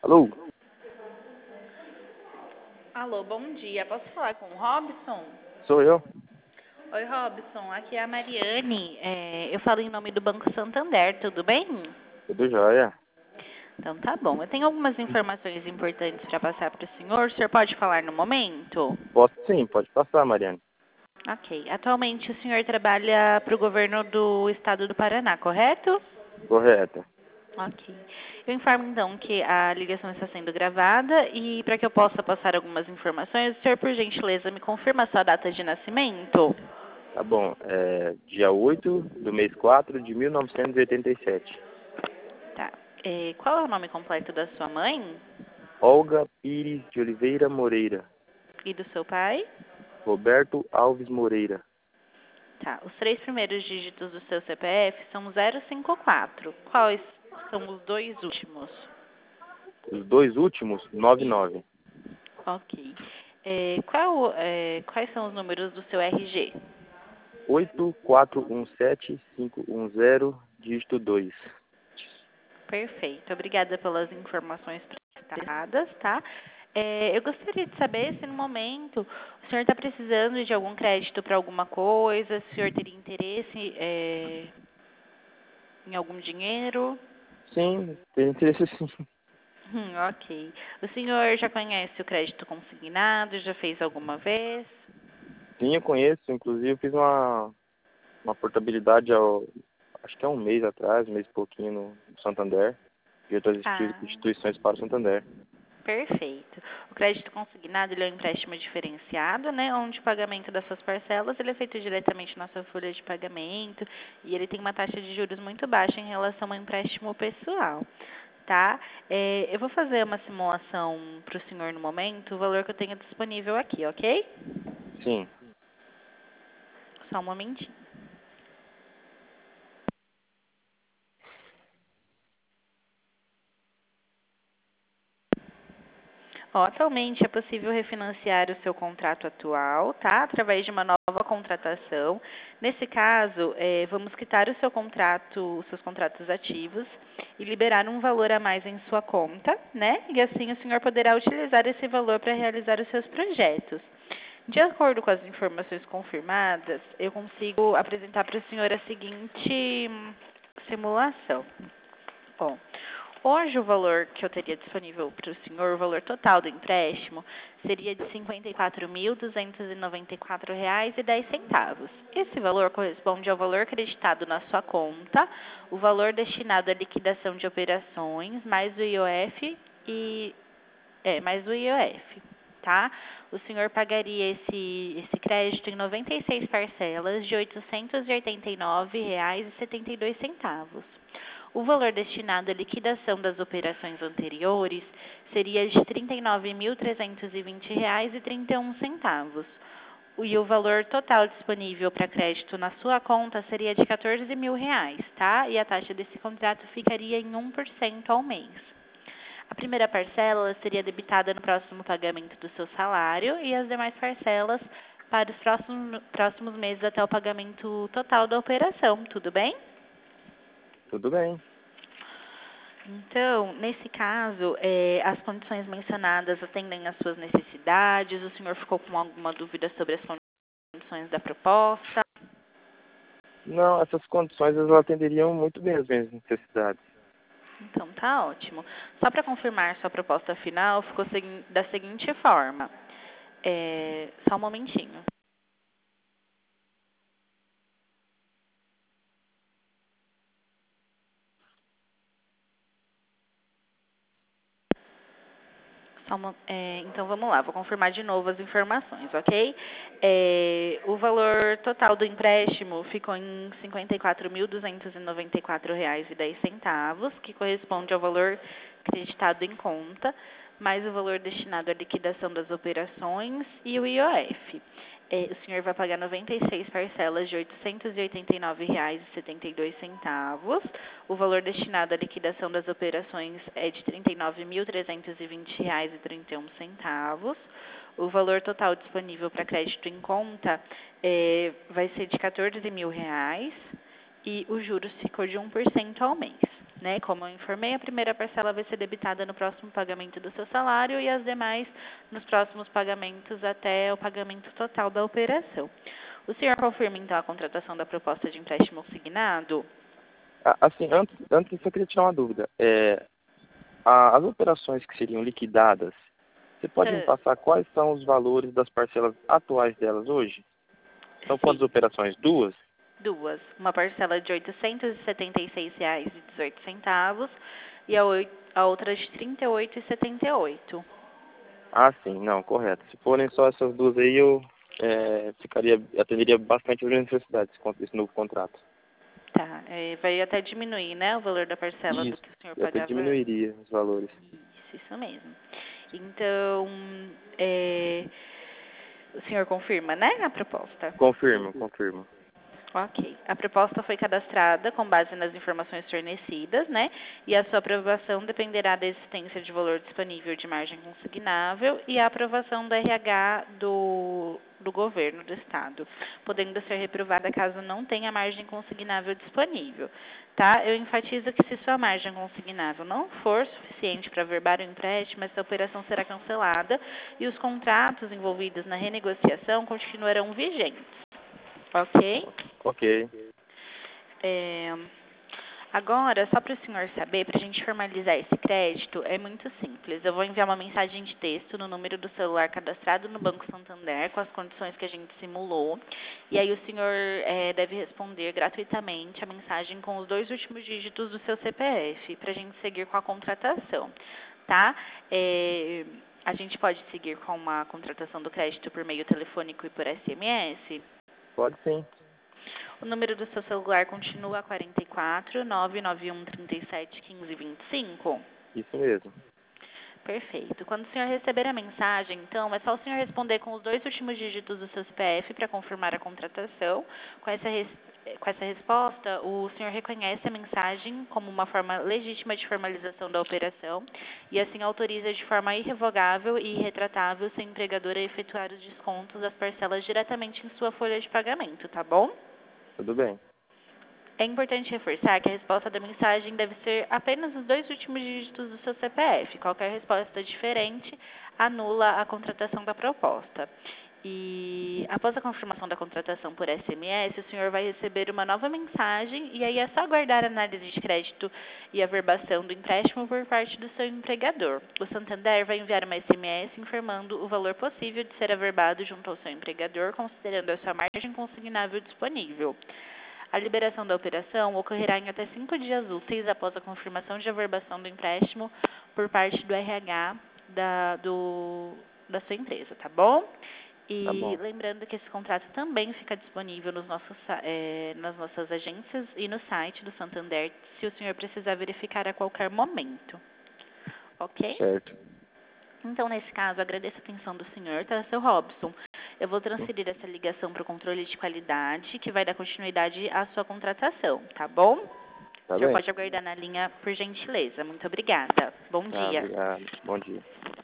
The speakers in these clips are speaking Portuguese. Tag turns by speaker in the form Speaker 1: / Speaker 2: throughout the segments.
Speaker 1: Alô?
Speaker 2: Alô, bom dia. Posso falar com o Robson?
Speaker 1: Sou eu?
Speaker 2: Oi, Robson. Aqui é a Mariane. Eu falo em nome do Banco Santander, tudo bem?
Speaker 1: Tudo jóia.
Speaker 2: Então tá bom. Eu tenho algumas informações importantes para passar para o senhor. O senhor pode falar no momento?
Speaker 1: Posso sim, pode passar, Mariane.
Speaker 2: Ok. Atualmente o senhor trabalha para o governo do estado do Paraná, correto?
Speaker 1: Correto.
Speaker 2: Ok. Eu informo então que a ligação está sendo gravada e para que eu possa passar algumas informações, o senhor, por gentileza, me confirma a sua data de nascimento?
Speaker 1: Tá bom. Dia 8 do mês 4 de 1987.
Speaker 2: Tá. Qual é o nome completo da sua mãe
Speaker 1: Olga Pires de Oliveira Moreira.
Speaker 2: e do seu pai?
Speaker 1: Roberto Alves Moreira.
Speaker 2: Tá. Os 3 primeiros dígitos do seu CPF são 054. Quais são os 2 últimos?
Speaker 1: Os dois últimos, 99.
Speaker 2: Ok. Quais são os números do seu RG?
Speaker 1: 8417510, dígito 2.
Speaker 2: Perfeito. Obrigada pelas informações prestadas, tá? Eu gostaria de saber se no momento o senhor está precisando de algum crédito para alguma coisa, se o senhor teria interesse em algum dinheiro.
Speaker 1: Sim, tem interesse sim.
Speaker 2: Ok. O senhor já conhece o crédito consignado? Já fez alguma vez?
Speaker 1: Sim, eu conheço. Inclusive, fiz uma portabilidade acho que há um mês atrás, um mês e pouquinho no Santander. De outras
Speaker 2: Ah,
Speaker 1: instituições para o Santander.
Speaker 2: perfeito. O crédito consignado ele é um empréstimo diferenciado, né, onde o pagamento das suas parcelas ele é feito diretamente na sua folha de pagamento e ele tem uma taxa de juros muito baixa em relação ao empréstimo pessoal, tá? Eu vou fazer uma simulação para o senhor no momento, o valor que eu tenho disponível aqui, ok?
Speaker 1: Sim.
Speaker 2: Só um momentinho. Atualmente é possível refinanciar o seu contrato atual, tá? Através de uma nova contratação. Nesse caso, vamos quitar o seu contrato, os seus contratos ativos e liberar um valor a mais em sua conta, né? E assim o senhor poderá utilizar esse valor para realizar os seus projetos. De acordo com as informações confirmadas, eu consigo apresentar para o senhor a seguinte simulação. Bom, hoje o valor que eu teria disponível para o senhor, o valor total do empréstimo, seria de R$ 54.294,10. Esse valor corresponde ao valor acreditado na sua conta, o valor destinado à liquidação de operações, mais o IOF mais o IOF, tá? O senhor pagaria esse crédito em 96 parcelas de R$ 889,72. O valor destinado à liquidação das operações anteriores seria de R$ 39.320,31. E o valor total disponível para crédito na sua conta seria de R$ 14.000, tá? E a taxa desse contrato ficaria em 1% ao mês. A primeira parcela seria debitada no próximo pagamento do seu salário e as demais parcelas para os próximos meses até o pagamento total da operação. Tudo bem?
Speaker 1: Tudo bem.
Speaker 2: Então, nesse caso, as condições mencionadas atendem às suas necessidades? O senhor ficou com alguma dúvida sobre as condições da proposta?
Speaker 1: Não, essas condições elas atenderiam muito bem as minhas necessidades.
Speaker 2: Então, tá ótimo. Só para confirmar sua proposta final, ficou da seguinte forma. Só um momentinho. Então vamos lá, vou confirmar de novo as informações, ok? O valor total do empréstimo ficou em R$ 54.294,10, que corresponde ao valor acreditado em conta, mais o valor destinado à liquidação das operações e o IOF. O senhor vai pagar 96 parcelas de R$ 889,72. O valor destinado à liquidação das operações é de R$ 39.320,31. O valor total disponível para crédito em conta vai ser de R$ 14.000 e os juros ficou de 1% ao mês. né? Como eu informei, a primeira parcela vai ser debitada no próximo pagamento do seu salário e as demais nos próximos pagamentos até o pagamento total da operação. O senhor confirma, então, a contratação da proposta de empréstimo consignado?
Speaker 1: Assim, antes eu só queria tirar uma dúvida. As operações que seriam liquidadas, você pode me passar quais são os valores das parcelas atuais delas hoje? São quantas
Speaker 2: Sim,
Speaker 1: operações? Duas?
Speaker 2: duas. Uma parcela de R$ 876,18 e a outra de R$ 38,78.
Speaker 1: Ah, sim, não, correto. Se forem só essas duas aí, eu atenderia bastante as minhas necessidades com esse novo contrato.
Speaker 2: Tá, vai até diminuir, né, o valor da parcela do
Speaker 1: Isso,
Speaker 2: que o senhor
Speaker 1: eu até
Speaker 2: pagava antes.
Speaker 1: diminuiria os valores.
Speaker 2: Isso mesmo. Então, o senhor confirma, né, a proposta?
Speaker 1: Confirmo.
Speaker 2: Ok. A proposta foi cadastrada com base nas informações fornecidas, né? E a sua aprovação dependerá da existência de valor disponível de margem consignável e a aprovação do RH do governo do Estado, podendo ser reprovada caso não tenha margem consignável disponível. Tá? Eu enfatizo que se sua margem consignável não for suficiente para averbar o empréstimo, essa operação será cancelada e os contratos envolvidos na renegociação continuarão vigentes. Ok?
Speaker 1: Ok,
Speaker 2: É, agora, só para o senhor saber, para a gente formalizar esse crédito, é muito simples. Eu vou enviar uma mensagem de texto no número do celular cadastrado no Banco Santander, com as condições que a gente simulou. E aí o senhor deve responder gratuitamente a mensagem com os 2 últimos dígitos do seu CPF, para a gente seguir com a contratação, tá? A gente pode seguir com uma contratação do crédito por meio telefônico e por SMS?
Speaker 1: pode sim.
Speaker 2: O número do seu celular continua 44 991 37 15 25?
Speaker 1: Isso mesmo.
Speaker 2: Perfeito. Quando o senhor receber a mensagem, então, é só o senhor responder com os 2 últimos dígitos do seu CPF para confirmar a contratação. Com essa resposta, o senhor reconhece a mensagem como uma forma legítima de formalização da operação e assim autoriza de forma irrevogável e irretratável seu empregador a efetuar os descontos das parcelas diretamente em sua folha de pagamento, tá bom?
Speaker 1: Tudo bem.
Speaker 2: É importante reforçar que a resposta da mensagem deve ser apenas os 2 últimos dígitos do seu CPF. Qualquer resposta diferente anula a contratação da proposta. E após a confirmação da contratação por SMS, o senhor vai receber uma nova mensagem e aí é só aguardar a análise de crédito e averbação do empréstimo por parte do seu empregador. O Santander vai enviar uma SMS informando o valor possível de ser averbado junto ao seu empregador, considerando a sua margem consignável disponível. A liberação da operação ocorrerá em até 5 dias úteis após a confirmação de averbação do empréstimo por parte do RH da sua empresa, tá bom?
Speaker 1: Tá
Speaker 2: E
Speaker 1: bom.
Speaker 2: lembrando que esse contrato também fica disponível nas nossas agências e no site do Santander, se o senhor precisar verificar a qualquer momento. Ok?
Speaker 1: Certo.
Speaker 2: Então, nesse caso, agradeço a atenção do senhor, tá, seu Robson? Eu vou transferir essa ligação para o controle de qualidade, que vai dar continuidade à sua contratação, tá bom? O
Speaker 1: Tá
Speaker 2: senhor
Speaker 1: bem.
Speaker 2: pode aguardar na linha, por gentileza. Muito obrigada. Bom
Speaker 1: Tá,
Speaker 2: dia.
Speaker 1: obrigado. Bom dia.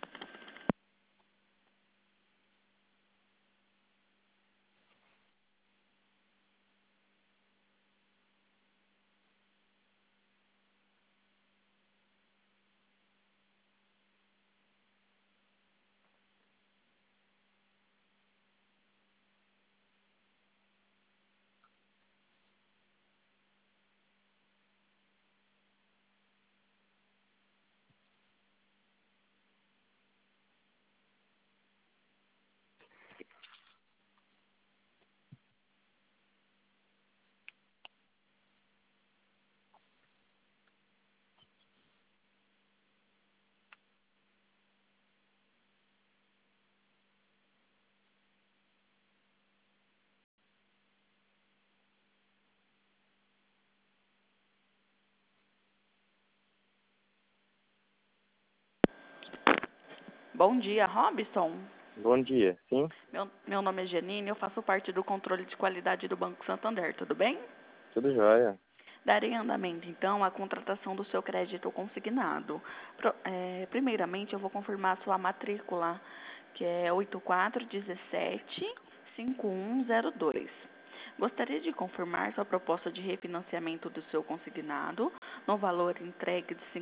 Speaker 3: Bom dia, Robson.
Speaker 1: Bom dia. Sim?
Speaker 3: Meu nome é Janine, eu faço parte do controle de qualidade do Banco Santander, tudo bem?
Speaker 1: Tudo jóia.
Speaker 3: Darei andamento, então, à contratação do seu crédito consignado. Primeiramente, eu vou confirmar a sua matrícula, que é 8417-5102. Gostaria de confirmar sua proposta de refinanciamento do seu consignado no valor entregue de R$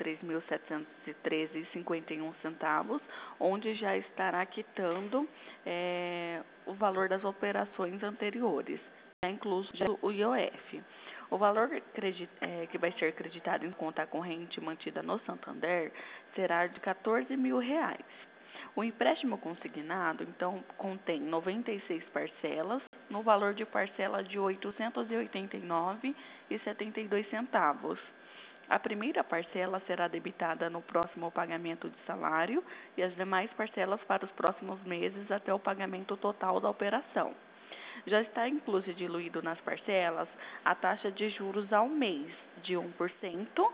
Speaker 3: 53.713,51, onde já estará quitando o valor das operações anteriores, já incluso o IOF. O valor que vai ser creditado em conta corrente mantida no Santander será de R$ 14.000. O empréstimo consignado, então, contém 96 parcelas, no valor de parcela de R$ 889,72. A primeira parcela será debitada no próximo pagamento de salário e as demais parcelas para os próximos meses até o pagamento total da operação. Já está incluso e diluído nas parcelas a taxa de juros ao mês de 1%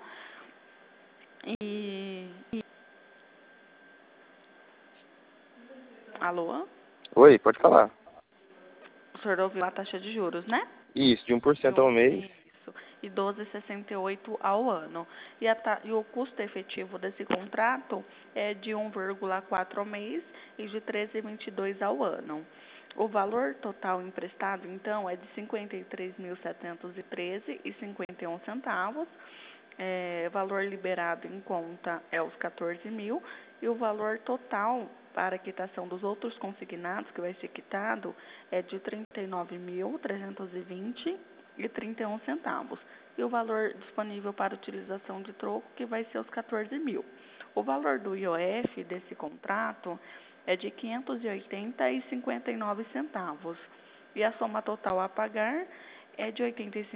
Speaker 3: Alô?
Speaker 1: Oi, pode falar.
Speaker 3: O senhor ouviu a taxa de juros, né?
Speaker 1: Isso, de 1% ao mês.
Speaker 3: Isso. E 12,68 ao ano. E o custo efetivo desse contrato é de 1,4 ao mês e de 13,22 ao ano. O valor total emprestado, então, é de R$ 53.713,51. Valor liberado em conta é os 14.000 e o valor total para a quitação dos outros consignados que vai ser quitado é de R$ 39.320,31 e o valor disponível para utilização de troco que vai ser os 14.000. O valor do IOF desse contrato é de R$ 580,59 e a soma total a pagar é de R$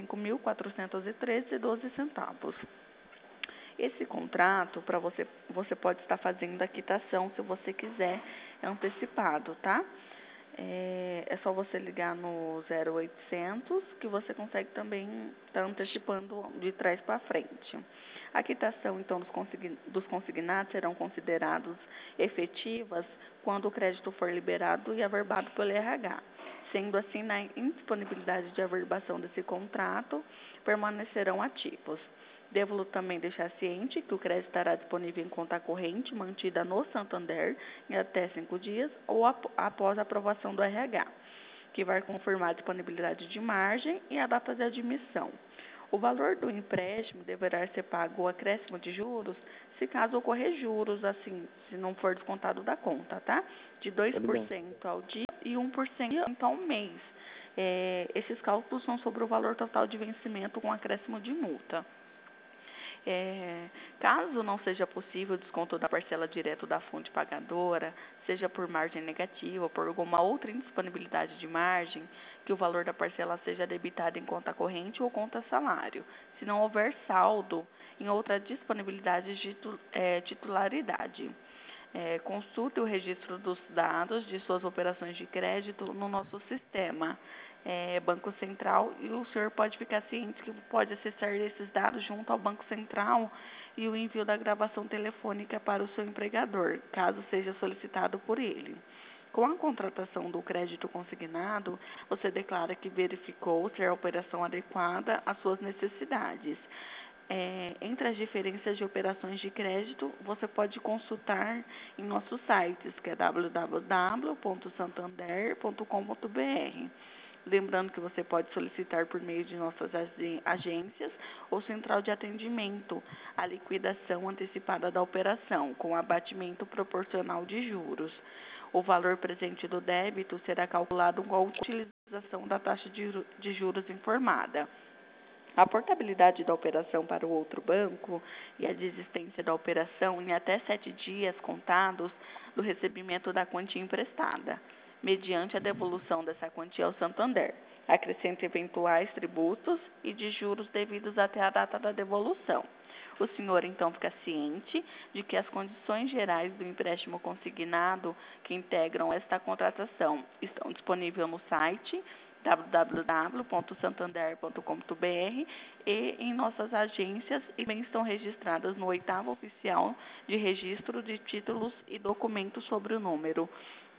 Speaker 3: 85.413,12. Esse contrato, para você pode estar fazendo a quitação se você quiser antecipado, tá? É só você ligar no 0800 que você consegue também estar antecipando de trás para frente. A quitação, então, dos consignados serão considerados efetivas quando o crédito for liberado e averbado pelo RH. Sendo assim, na indisponibilidade de averbação desse contrato, permanecerão ativos. Devo também deixar ciente que o crédito estará disponível em conta corrente mantida no Santander em até 5 dias ou após a aprovação do RH, que vai confirmar a disponibilidade de margem e a data de admissão. O valor do empréstimo deverá ser pago o acréscimo de juros se caso ocorrer juros, assim, se não for descontado da conta, tá? De 2% ao dia e 1% ao mês. Esses cálculos são sobre o valor total de vencimento com acréscimo de multa. Caso não seja possível o desconto da parcela direto da fonte pagadora, seja por margem negativa ou por alguma outra indisponibilidade de margem, que o valor da parcela seja debitado em conta corrente ou conta salário, se não houver saldo em outra disponibilidade de titularidade. Consulte o registro dos dados de suas operações de crédito no nosso sistema. Banco Central, e o senhor pode ficar ciente que pode acessar esses dados junto ao Banco Central e o envio da gravação telefônica para o seu empregador, caso seja solicitado por ele. Com a contratação do crédito consignado, você declara que verificou ser a operação adequada às suas necessidades. Entre as diferenças de operações de crédito, você pode consultar em nossos sites, que é www.santander.com.br. Lembrando que você pode solicitar por meio de nossas agências ou central de atendimento a liquidação antecipada da operação, com abatimento proporcional de juros. O valor presente do débito será calculado com a utilização da taxa de juros informada. A portabilidade da operação para o outro banco e a desistência da operação em até 7 dias contados do recebimento da quantia emprestada, mediante a devolução dessa quantia ao Santander, acrescenta eventuais tributos e de juros devidos até a data da devolução. O senhor, então, fica ciente de que as condições gerais do empréstimo consignado que integram esta contratação estão disponíveis no site www.santander.com.br e em nossas agências e também estão registradas no 8º Oficial de Registro de Títulos e Documentos sobre o número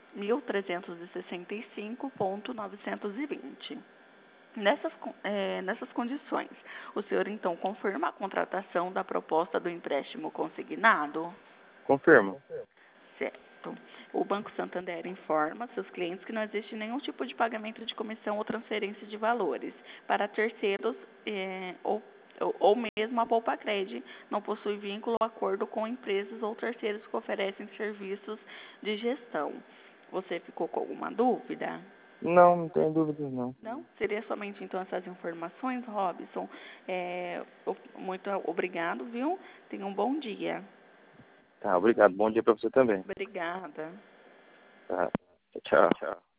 Speaker 3: 1365.920. Nessas condições, o senhor, então, confirma a contratação da proposta do empréstimo consignado?
Speaker 1: Confirmo.
Speaker 3: Certo. O Banco Santander informa seus clientes que não existe nenhum tipo de pagamento de comissão ou transferência de valores para terceiros ou mesmo a Poupa-Cred não possui vínculo ou acordo com empresas ou terceiros que oferecem serviços de gestão. Você ficou com alguma dúvida?
Speaker 1: Não, não tenho dúvidas não.
Speaker 3: Não? Seria somente então essas informações, Robson. Muito obrigado, viu? Tenha um bom dia.
Speaker 1: Tá, obrigado. Bom dia para você também.
Speaker 3: Obrigada.
Speaker 1: Tá. Tchau.